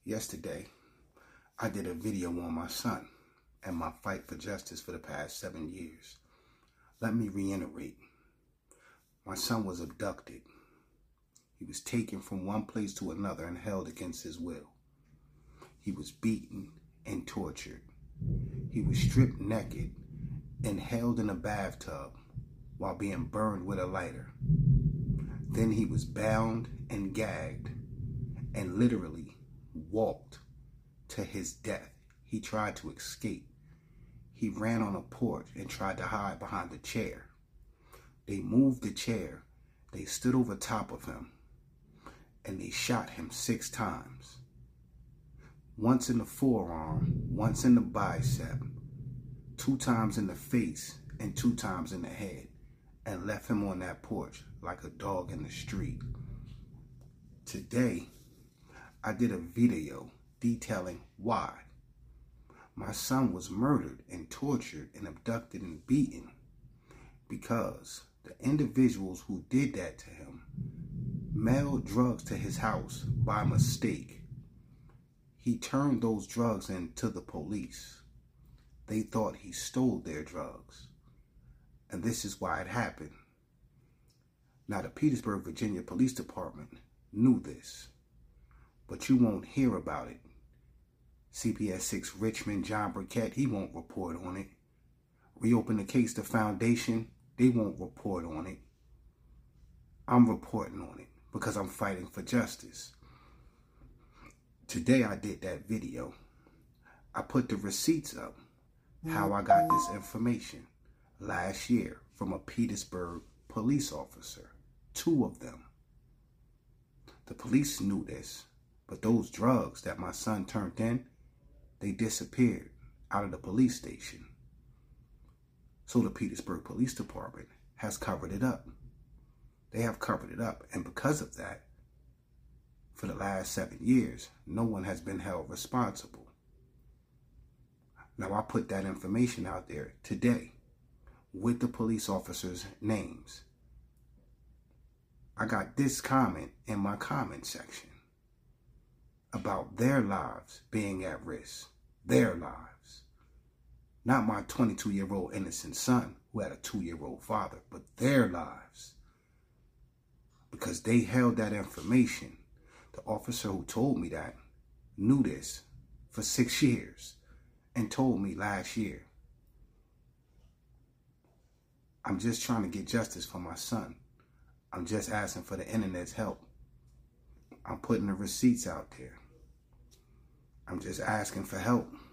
Yesterday, I did a video on my son and my fight for justice for the past 7 years. Let me reiterate. My son was abducted. He was taken from one place to another and held against his will. He was beaten and tortured. He was stripped naked and held in a bathtub while being burned with a lighter. Then he was bound and gagged and literally walked to his death. He tried to escape. He ran on a porch and tried to hide behind a chair. They moved the chair. They stood over top of him and they shot him 6 times. Once in the forearm, once in the bicep, 2 times in the face and 2 times in the head, and left him on that porch like a dog in the street. Today, I did a video detailing why my son was murdered and tortured and abducted and beaten, because the individuals who did that to him mailed drugs to his house by mistake. He turned those drugs into the police. They thought he stole their drugs. And this is why it happened. Now, the Petersburg, Virginia Police Department knew this, but you won't hear about it. CPS 6 Richmond, John Burkett, he won't report on it. Reopen the case, the foundation, they won't report on it. I'm reporting on it because I'm fighting for justice. Today I did that video. I put the receipts up, how I got this information last year from a Petersburg police officer, 2 of them. The police knew this, but those drugs that my son turned in, they disappeared out of the police station. So the Petersburg Police Department has covered it up. They have covered it up, and because of that, for the last 7 years, no one has been held responsible. Now, I put that information out there today with the police officers' names. I got this comment in my comment section about their lives being at risk. Their lives. Not my 22-year-old innocent son who had a 2-year-old father, but their lives. Because they held that information. The officer who told me that knew this for 6 years and told me last year. I'm just trying to get justice for my son. I'm just asking for the internet's help. I'm putting the receipts out there. I'm just asking for help.